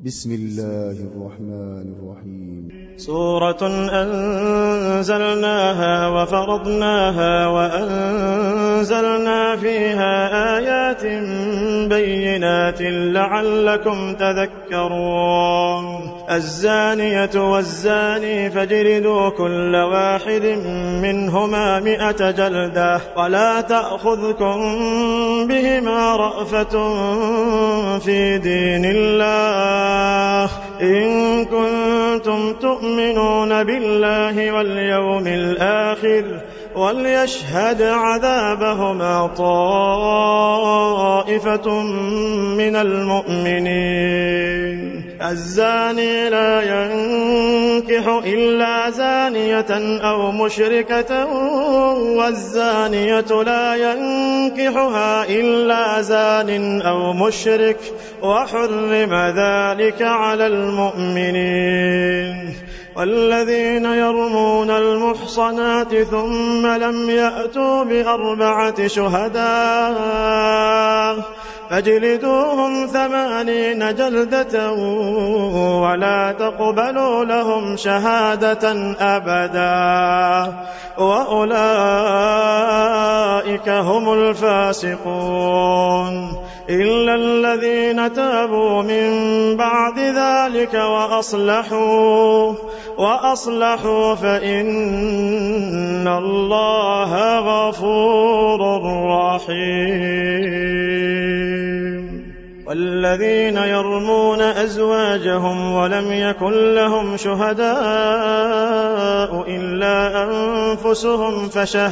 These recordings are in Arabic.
بسم الله الرحمن الرحيم. سورة أنزلناها وفرضناها وأنزلنا فيها آيات بينات لعلكم تذكرون. الزانية والزاني فاجلدوا كل واحد منهما 100 جلدة ولا تأخذكم بهما رأفة في دين الله إن كنتم تؤمنون بالله واليوم الآخر وليشهد عذابهما طائفة من المؤمنين. الزاني لا ينكح إلا زانية أو مشركة والزانية لا ينكحها إلا زان أو مشرك وحرم ذلك على المؤمنين. والذين يرمون المحصنات ثم لم يأتوا ب4 شهداء فاجلدوهم 80 جلدة ولا تقبلوا لهم شهادة أبدا وأولئك هم الفاسقون إلا الذين تابوا من بعد ذلك وأصلحوا فإن الله غفور رحيم. والذين يرمون أزواجهم ولم يكن لهم شهداء إلا أنفسهم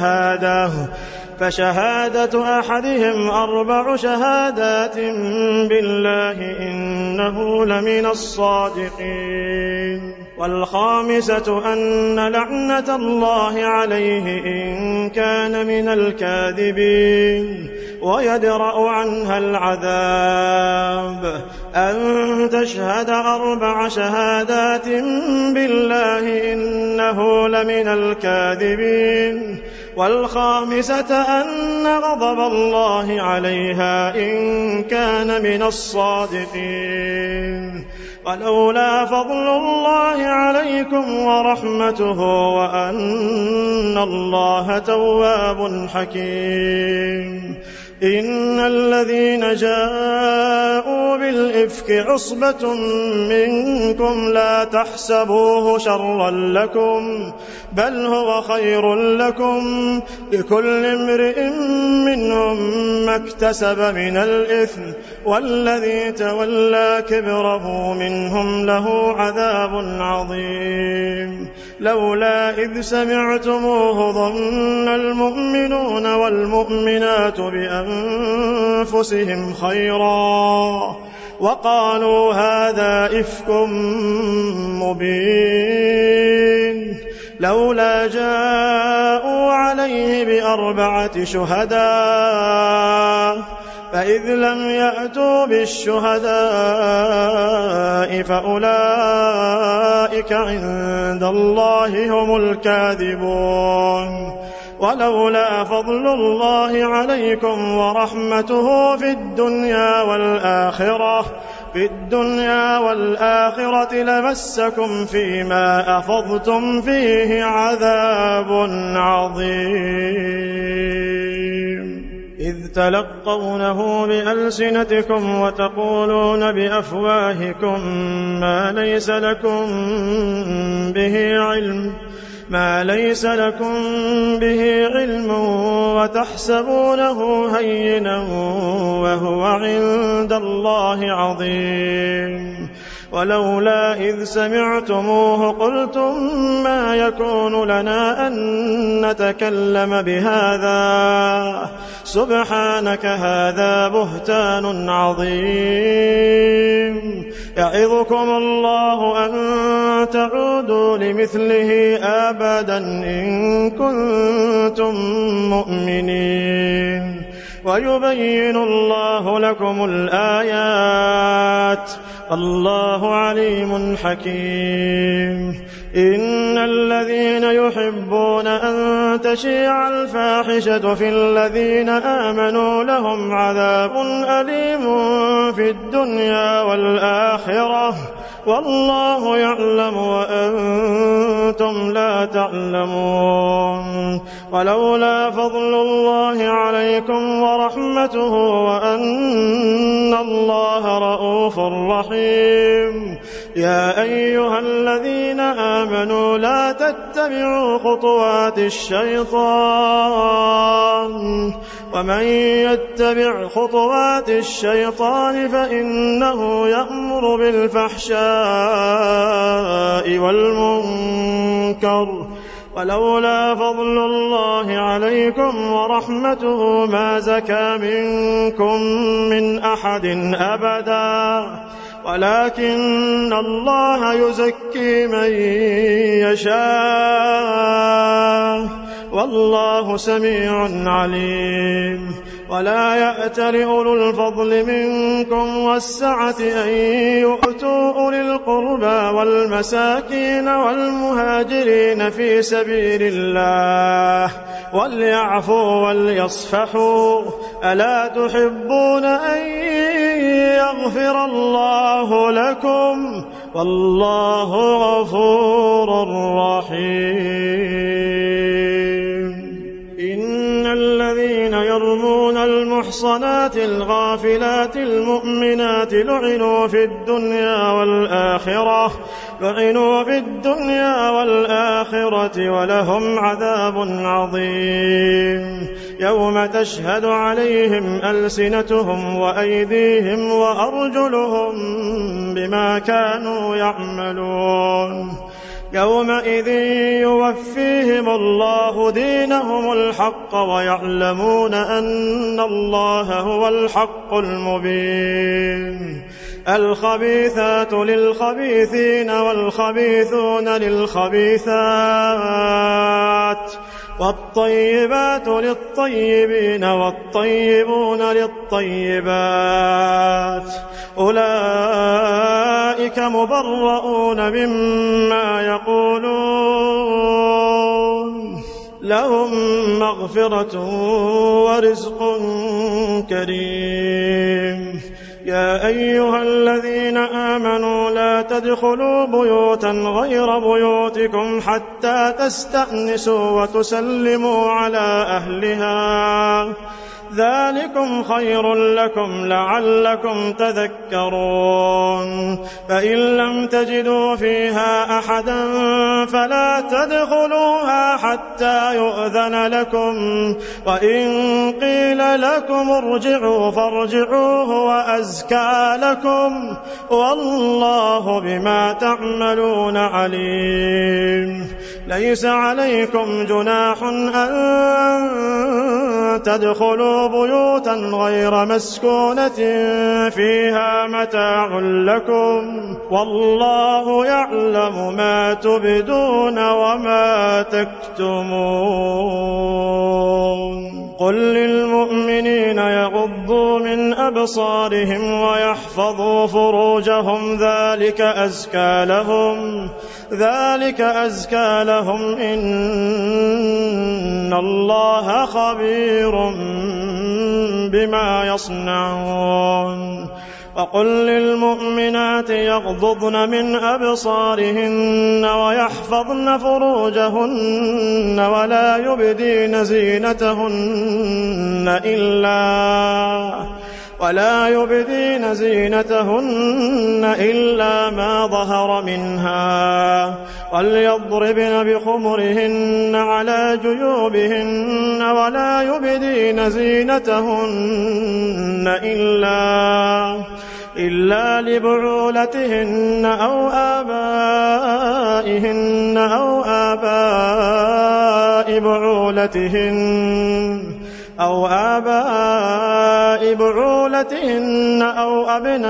فشهادة أحدهم 4 شهادات بالله إنه لمن الصادقين. والخامسة أن لعنة الله عليه إن كان من الكاذبين ويدرأ عنها العذاب أن تشهد 4 شهادات بالله إنه لمن الكاذبين. والخامسة أن غضب الله عليها إن كان من الصادقين. ولولا فضل الله عليكم ورحمته وأن الله تواب حكيم. إن الذين جاءوا بالإفك عصبة منكم لا تحسبوه شرا لكم بل هو خير لكم لكل امرئ منهم ما اكتسب من الإثم والذي تولى كبره منهم له عذاب عظيم. لولا إذ سمعتموه ظن المؤمنون والمؤمنات بأنفسهم خيرا وقالوا هذا إفك مبين. لولا جاءوا عليه ب4 شهداء فإذ لم يأتوا بالشهداء فأولئك عند الله هم الكاذبون. ولولا فضل الله عليكم ورحمته في الدنيا والآخرة لمسكم فيما أفضتم فيه عذاب عظيم. إذ تلقونه بألسنتكم وتقولون بأفواهكم ما ليس لكم به علم وتحسبونه هينا وهو عند الله عظيم. ولولا إذ سمعتموه قلتم ما يكون لنا أن نتكلم بهذا سبحانك هذا بهتان عظيم. يعظكم الله أن تعودوا لمثله أبدا إن كنتم مؤمنين. ويبين الله لكم الآيات الله عليم حكيم. إن الذين يحبون أن تشيع الفاحشة في الذين آمنوا لهم عذاب أليم في الدنيا والآخرة والله يعلم وأنتم لا تعلمون. ولولا فضل الله عليكم ورحمته وأن الله رءوف رحيم. يا أيها الذين آمنوا لا تتبعوا خطوات الشيطان ومن يتبع خطوات الشيطان فإنه يأمر بالفحشاء والمنكر. ولولا فضل الله عليكم ورحمته ما زكى منكم من أحد أبدا ولكن الله يزكي من يشاء والله سميع عليم. ولا يأتل أولو الفضل منكم والسعة أن يؤتوا أولي القربى والمساكين والمهاجرين في سبيل الله وليعفوا وليصفحوا ألا تحبون أن يغفر الله لكم والله غفور رحيم. إن الذين يرمون المحصنات الغافلات المؤمنات لعنوا في الدنيا والآخرة ولهم عذاب عظيم. يوم تشهد عليهم ألسنتهم وأيديهم وأرجلهم بما كانوا يعملون. يومئذ يوفيهم الله دينهم الحق ويعلمون أن الله هو الحق المبين. الخبيثات للخبيثين والخبيثون للخبيثات والطيبات للطيبين والطيبون للطيبات أولئك مبرؤون مما يقولون لهم مغفرة ورزق كريم. يا أيها الذين آمنوا لا تدخلوا بيوتا غير بيوتكم حتى تستأنسوا وتسلموا على أهلها ذلكم خير لكم لعلكم تذكرون. فإن لم تجدوا فيها أحدا فلا تدخلوها حتى يؤذن لكم وإن قيل لكم ارجعوا فارجعوا هو أزكى لكم والله بما تعملون عليم. ليس عليكم جناح أن تدخلوا بيوتا غير مسكونة فيها متاع لكم والله يعلم ما تبدون وما تكتمون. قل للمؤمنين يغضوا من أبصارهم ويحفظوا فروجهم ذلك أزكى لهم إن الله خبير بما يصنعون. وقل للمؤمنات يغضضن من أبصارهن ويحفظن فروجهن ولا يبدين زينتهن إلا ما ظهر منها وليضربن بخمرهن على جيوبهن ولا يبدين زينتهن إلا لبعولتهن أو آبائهن أو آباء بعولتهن أو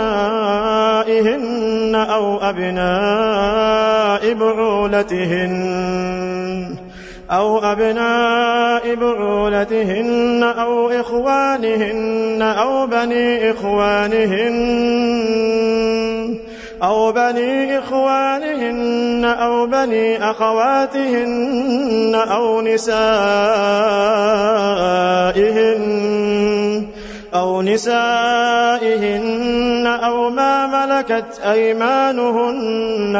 أبنائهن أو أبناء بعولتهن أو أبناء بعولتهن أو إخوانهن أو بني إخوانهن أو بني أخواتهن أو نسائهن أو ما ملكت أيمانهن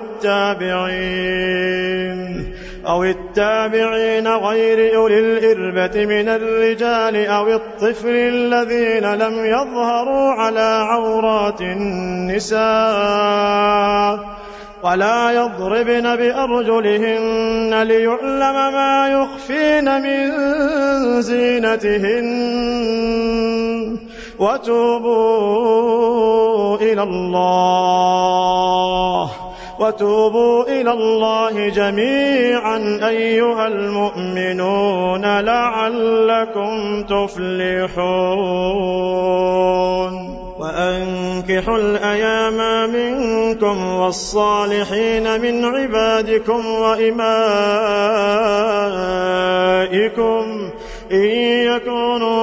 أو التابعين غير أولي الإربة من الرجال أو الطفل الذين لم يظهروا على عورات النساء ولا يضربن بأرجلهن ليعلم ما يخفين من زينتهن وتوبوا إلى الله جميعا أيها المؤمنون لعلكم تفلحون وأنكحوا الأيام منكم والصالحين من عبادكم وإمائكم إن يكونوا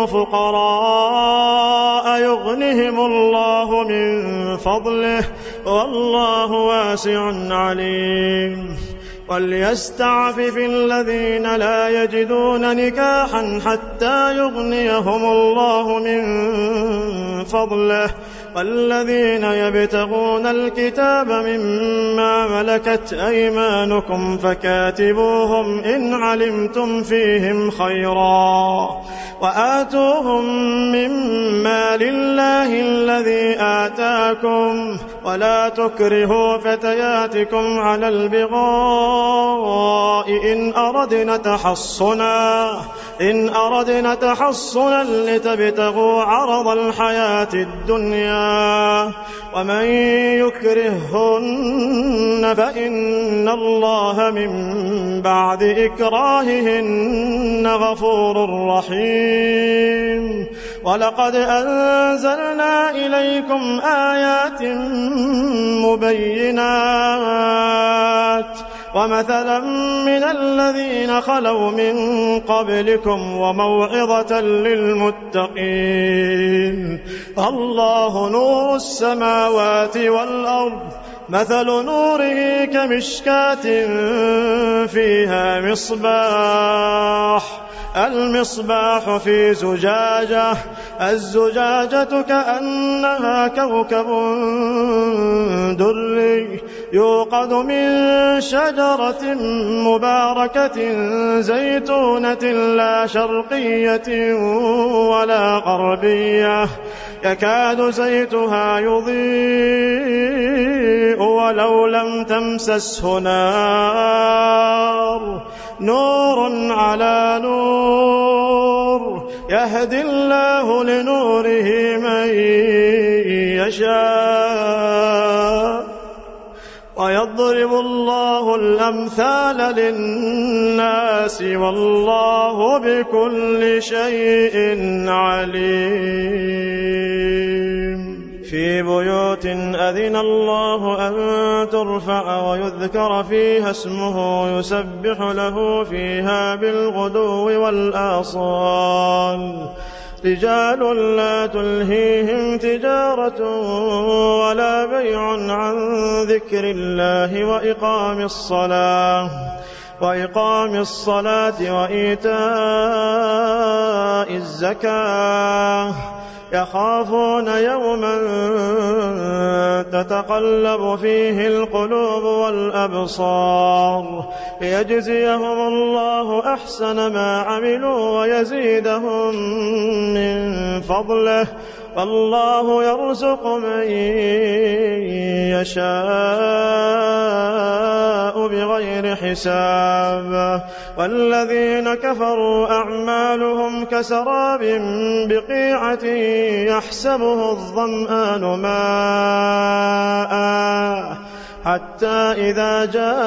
فقراء يغنهم الله من فضله والله واسع عليم وليستعفف الذين لا يجدون نكاحا حتى يغنيهم الله من فضله والذين يبتغون الكتاب مما ملكت أيمانكم فكاتبوهم إن علمتم فيهم خيرا وآتوهم مما لله الذي آتاكم ولا تكرهوا فتياتكم على البغاء إن أردنا تحصنا لتبتغوا عرض الحياة الدنيا ومن يكرههن فإن الله من بعد إكراههن غفور رحيم ولقد أنزلنا إليكم آيات مبينات ومثلا من الذين خلوا من قبلكم وموعظة للمتقين الله نور السماوات والأرض مثل نوره كمشكاة فيها المصباح في زجاجة الزجاجة كأنها كوكب دري يوقد من شجرة مباركة زيتونة لا شرقية ولا غربية يكاد زيتها يضيء ولو لم تمسسه نور على نور يهدي الله لنوره من يشاء ويضرب الله الأمثال للناس والله بكل شيء عليم في بيوت أذن الله أن ترفع ويذكر فيها اسمه يسبح له فيها بالغدو والآصال رجال لا تلهيهم تجارة ولا بيع عن ذكر الله وإقام الصلاة وإيتاء الزكاة يخافون يوما تتقلب فيه القلوب والأبصار ليجزيهم الله أحسن ما عملوا ويزيدهم من فضله والله يرزق من يشاء بغير حساب والذين كفروا أعمالهم كسراب بقيعة يحسبه الظمآن ماء حتى إذا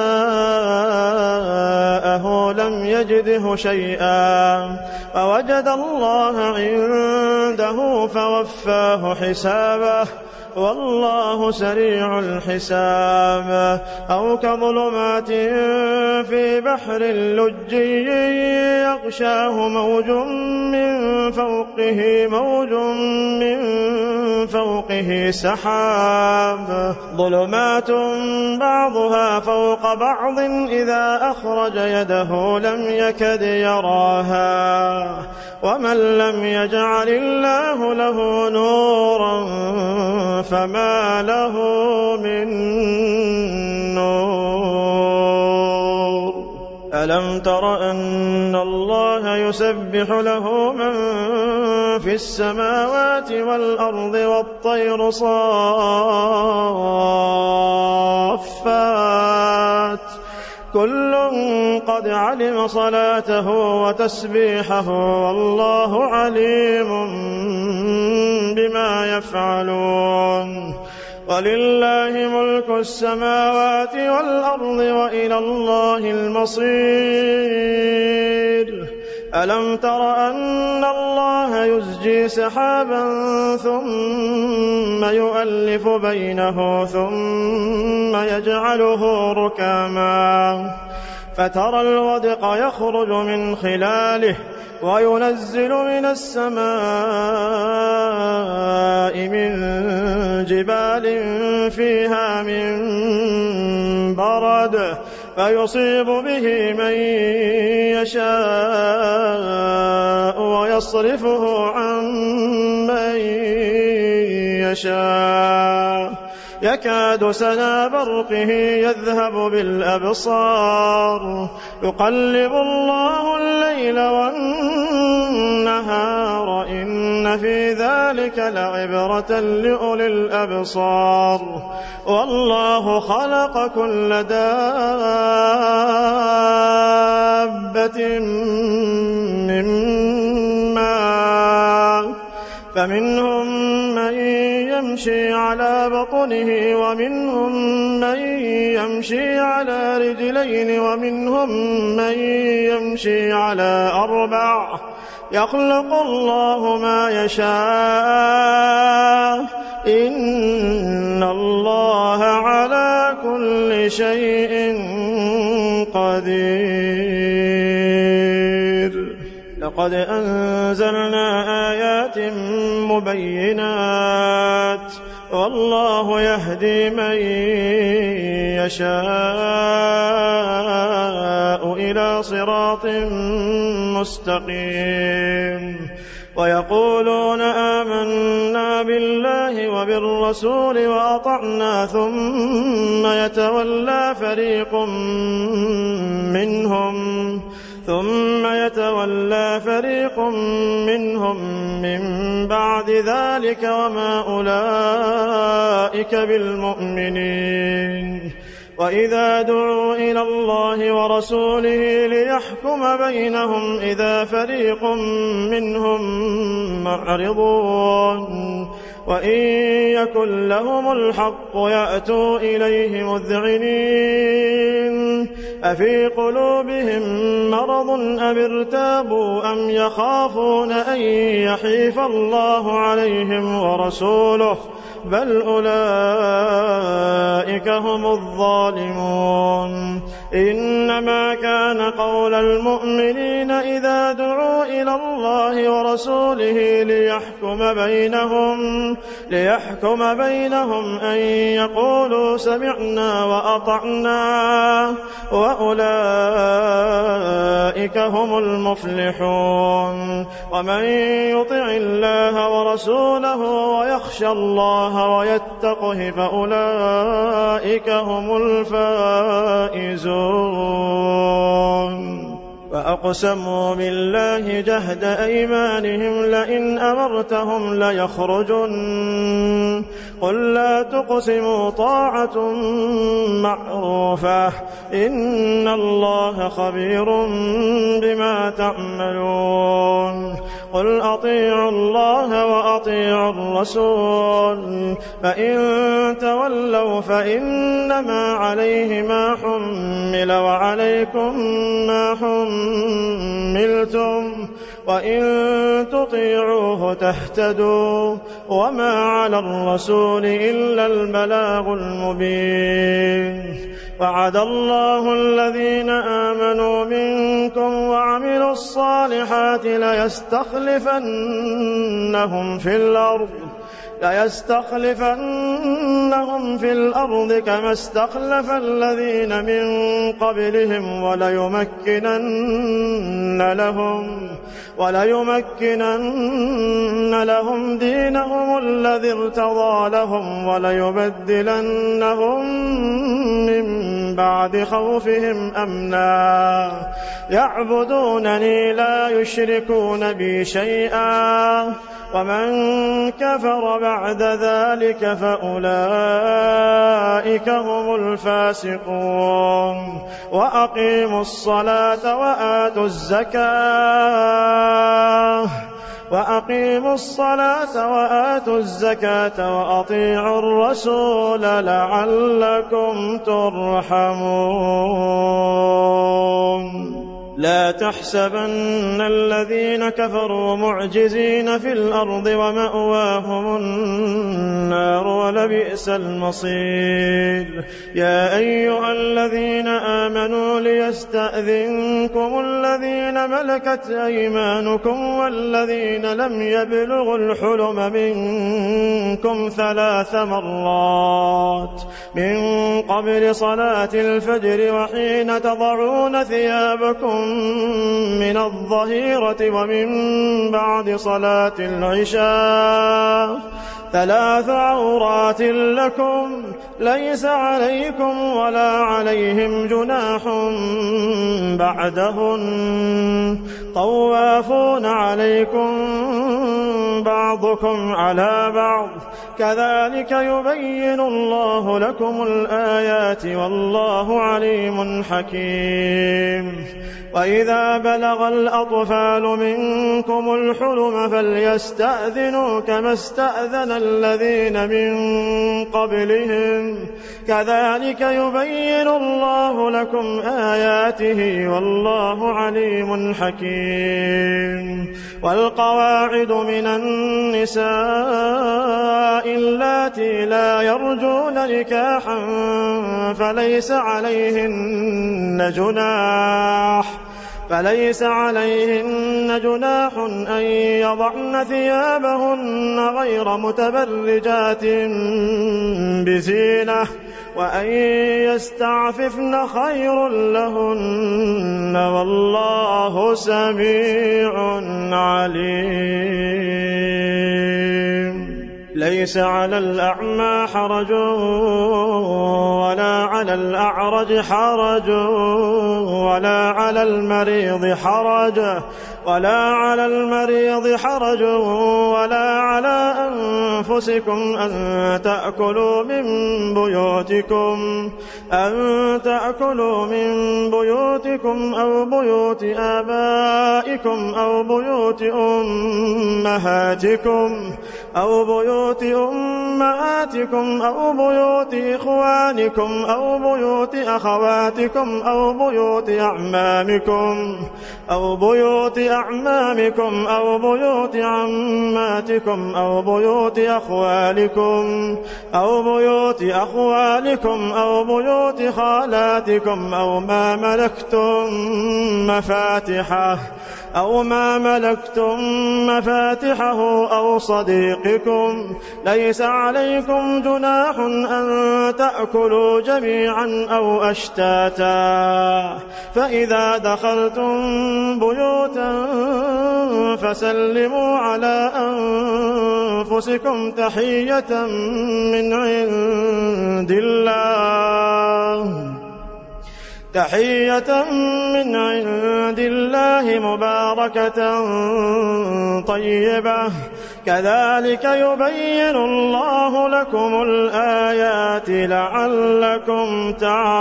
جاءه لم يجده شيئا ووجد الله عنده فوفاه حسابه والله سريع الحساب أو كظلمات في بحر لجي يغشاه موج من فوقه سحاب ظلمات بعضها فوق بعض إذا أخرج يده لم يكد يراها ومن لم يجعل الله له نورا فما له من نور ألم تر أن الله يسبح له من في السماوات والأرض والطير صافات كل قد علم صلاته وتسبيحه والله عليم بما يفعلون ولله ملك السماوات والأرض وإلى الله المصير ألم تر أن الله يزجي سحابا ثم يؤلف بينه ثم يجعله ركاما فترى الودق يخرج من خلاله وينزل من السماء من جبال فيها من برد فيصيب به من يشاء ويصرفه عن من يشاء يكاد سنا برقه يذهب بالأبصار يقلب الله الليل والنهار إن في ذلك لعبرة لأولي الأبصار والله خلق كل دابة من ماء فمنهم من يمشي على بطنه ومنهم من يمشي على رجلين ومنهم من يمشي على 4 يخلق الله ما يشاء إن الله على كل شيء قدير لقد أنزلنا آيات مبينات والله يهدي من يشاء إلى صراط مستقيم ويقولون آمنا بالله وبالرسول وأطعنا ثم يتولى فريق منهم من بعد ذلك وما أولئك بالمؤمنين وإذا دعوا إلى الله ورسوله ليحكم بينهم إذا فريق منهم معرضون وإن يكن لهم الحق يأتوا إليه مذعنين أفي قلوبهم مرض أم ارتابوا أم يخافون أن يحيف الله عليهم ورسوله بل أولئك هم الظالمون إنما كان قول المؤمنين إذا دعوا إلى الله ورسوله ليحكم بينهم أن يقولوا سمعنا وأطعنا وأولئك هم المفلحون ومن يطع الله ورسوله ويخشى الله ويتقه فأولئك هم الفائزون وأقسموا بالله جهد أيمانهم لئن أمرتهم ليخرجن قل لا تقسموا طاعة معروفة إن الله خبير بما تعملون قل أطيعوا الله وأطيعوا الرسول فإن تولوا فإنما عليه ما حمل وعليكم ما حملتم وإن تطيعوه تهتدوا وما على الرسول إلا البلاغ المبين. وعد الله الذين آمنوا منكم وعملوا الصالحات ليستخلفنهم في الأرض كما استخلف الذين من قبلهم وليمكنن لهم دينهم الذي ارتضى لهم وليبدلنهم من بعد خوفهم أمنا يعبدونني لا يشركون بي شيئا ومن كفر بعد ذلك فأولئك هم الفاسقون. وأقيموا الصلاة وآتوا الزكاة وأطيعوا الرسول لعلكم ترحمون. لا تحسبن الذين كفروا معجزين في الأرض ومأواهم النار ولبئس المصير. يا أيها الذين آمنوا ليستأذنكم الذين ملكت أيمانكم والذين لم يبلغوا الحلم منكم 3 مرات من قبل صلاة الفجر وحين تضعون ثيابكم من الظهيرة ومن بعد صلاة العشاء 3 عورات لكم ليس عليكم ولا عليهم جناح بعدهن طوافون عليكم بعضكم على بعض كذلك يبين الله لكم الآيات والله عليم حكيم. وإذا بلغ الأطفال منكم الحلم فليستأذنوا كما استأذن الذين من قبلهم كذلك يبين الله لكم آياته والله عليم حكيم. والقواعد من النساء اللاتي لا يرجون نكاحا فليس عليهن جناح أن يضعن ثيابهن غير متبرجات بزينة وأن يستعففن خير لهن والله سميع عليم. ليس على الأعمى حرج ولا على الأعرج حرج ولا على المريض حرج ولا على أنفسكم أن تأكلوا من بيوتكم أو بيوت آبائكم أو بيوت أمهاتكم أو بيوت إخوانكم أو بيوت أخواتكم أو بيوت أعمامكم أو بيوت عماتكم أو بيوت أخوالكم أو بيوت خالاتكم أو ما ملكتم مفاتحه أو صديقكم. ليس عليكم جناح أن تأكلوا جميعا أو أشتاتا فإذا دخلتم بيوتا فسلموا على أنفسكم تحية من عند الله مباركة طيبة كذلك يبين الله لكم الآيات لعلكم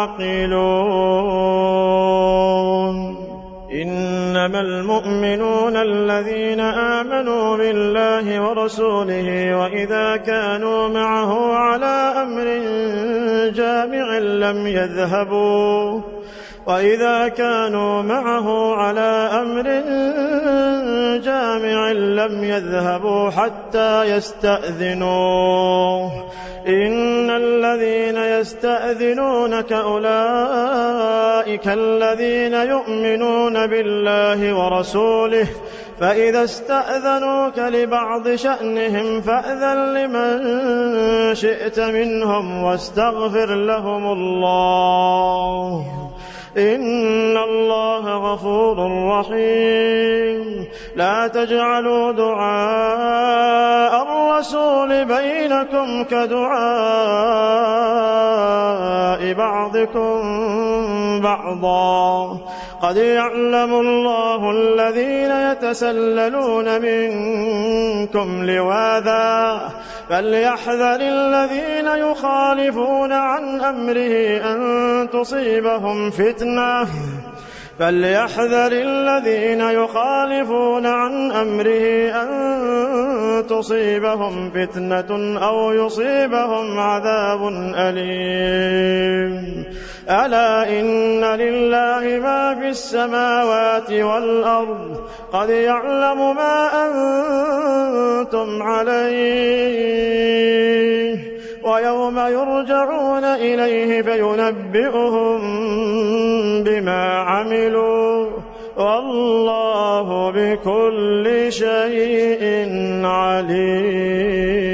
تعقلون. إنما المؤمنون الذين آمنوا بالله ورسوله وإذا كانوا معه على أمر جامع لم يذهبوا وإذا كانوا معه على أمر جامع لم يذهبوا حتى يستأذنوه إن الذين يستأذنونك أولئك الذين يؤمنون بالله ورسوله فإذا استأذنوك لبعض شأنهم فأذن لمن شئت منهم واستغفر لهم الله إن الله غفور رحيم لا تجعلوا دعاء الرسول بينكم كدعاء بعضكم بعضا قد يعلم الله الذين يتسللون منكم لواذا فليحذر الذين يخالفون عن أمره أن تصيبهم فتنة فليحذر الذين يخالفون عن أمره أن تصيبهم فتنة أو يصيبهم عذاب أليم ألا إن لله ما في السماوات والأرض قد يعلم ما أنتم عليه ويوم يرجعون إليه فينبئهم بما عملوا والله بكل شيء عليم.